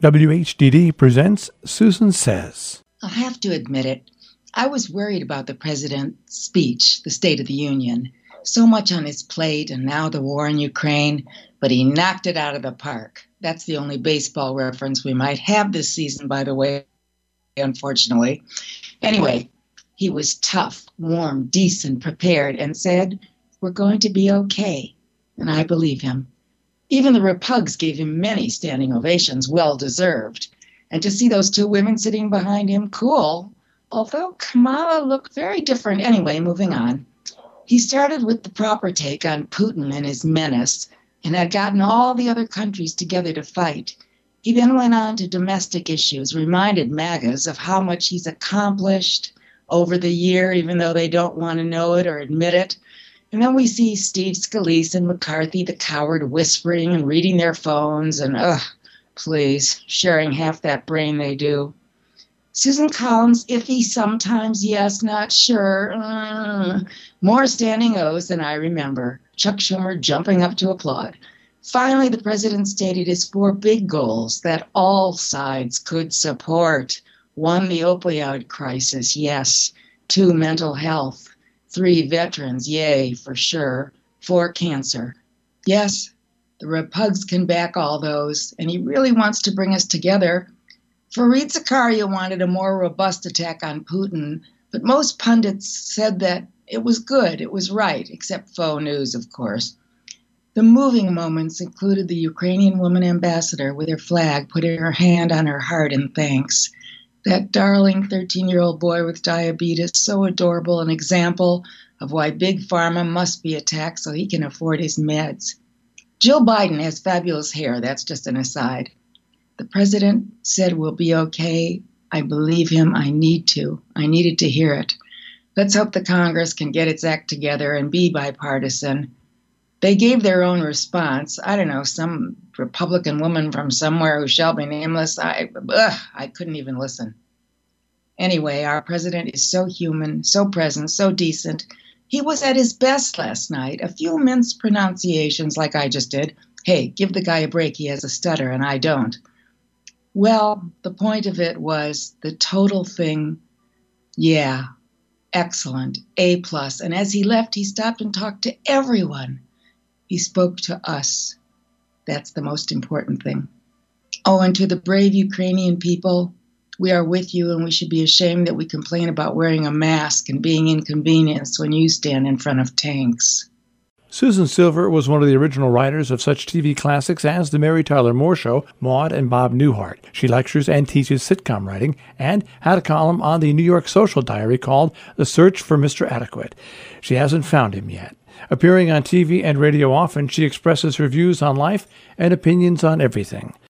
WHDD presents Susan Says. I'll have to admit it. I was worried about the president's speech, the State of the Union. So much on his plate, and now the war in Ukraine, but he knocked it out of the park. That's the only baseball reference we might have this season, by the way, unfortunately. Anyway, he was tough, warm, decent, prepared, and said, "We're going to be okay." And I believe him. Even the Repugs gave him many standing ovations, well-deserved. And to see those two women sitting behind him, cool. Although Kamala looked very different. Anyway, moving on. He started with the proper take on Putin and his menace, and had gotten all the other countries together to fight. He then went on to domestic issues, reminded MAGAs of how much he's accomplished over the year, even though they don't want to know it or admit it. And then we see Steve Scalise and McCarthy, the coward, whispering and reading their phones and, please, sharing half that brain they do. Susan Collins, iffy sometimes, yes, not sure. More standing O's than I remember. Chuck Schumer jumping up to applaud. Finally, the president stated his 4 big goals that all sides could support. 1, the opioid crisis, yes. 2, mental health. 3, veterans, yay, for sure. 4, cancer. Yes, the Repugs can back all those, and he really wants to bring us together. Fareed Zakaria wanted a more robust attack on Putin, but most pundits said that it was good, it was right, except faux news, of course. The moving moments included the Ukrainian woman ambassador with her flag putting her hand on her heart in thanks. That darling 13-year-old boy with diabetes, so adorable, an example of why Big Pharma must be attacked so he can afford his meds. Jill Biden has fabulous hair, that's just an aside. The president said we'll be okay. I believe him. I needed to hear it. Let's hope the Congress can get its act together and be bipartisan. They gave their own response. I don't know, some Republican woman from somewhere who shall be nameless. I couldn't even listen. Anyway, our president is so human, so present, so decent. He was at his best last night. A few minced pronunciations like I just did. Hey, give the guy a break. He has a stutter and I don't. Well, the point of it was the total thing, yeah, excellent, A+. And as he left, he stopped and talked to everyone. He spoke to us. That's the most important thing. Oh, and to the brave Ukrainian people, we are with you, and we should be ashamed that we complain about wearing a mask and being inconvenienced when you stand in front of tanks. Susan Silver was one of the original writers of such TV classics as The Mary Tyler Moore Show, Maude, and Bob Newhart. She lectures and teaches sitcom writing and had a column on the New York Social Diary called The Search for Mr. Adequate. She hasn't found him yet. Appearing on TV and radio often, she expresses her views on life and opinions on everything.